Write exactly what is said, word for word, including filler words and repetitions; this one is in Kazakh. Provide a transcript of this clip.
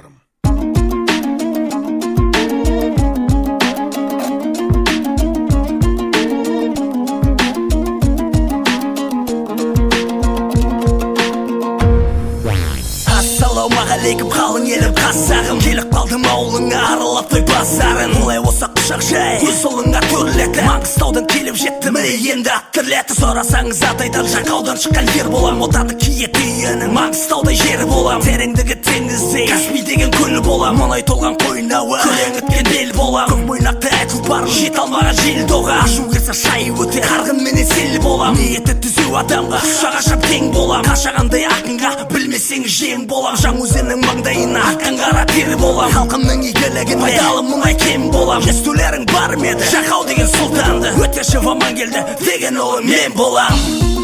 барам. Ассалаумағалейкум қалың елім қазағым, келіп қалдым ауылыңа аралап той базарын. Олай болса құшақ жай, өз ұлыңа төрлеті. Маңғыстаудан келіп жетті, міне енді ат тірлеті. Сорасаңыз атайдан Жақаудан шыққан ер болам. Отаны киеті үйенің Маңғыстаудай жері болам. Тереңдігі теңіздей, Каспий деген көл болам. Мұнай толған қойнауы, күрең өткен бел болам. Көк мойнақты әт ұлпар, жет алмаған жел доға. Ашу керсе шай өте, қарғын менен сел болам. Ниеті түзу адамға, құшақ ашап кең болам. Қашағандай ақынға, білмесең жем болам. Жаңөзеннің маңдайына аққан қара тері болам. Халқымның игілігіне пайдалы мұнай кем болам. Естулерің бар меді, Жақау деген сұлтанды, өте шып аман келді деген ұлы мен болам.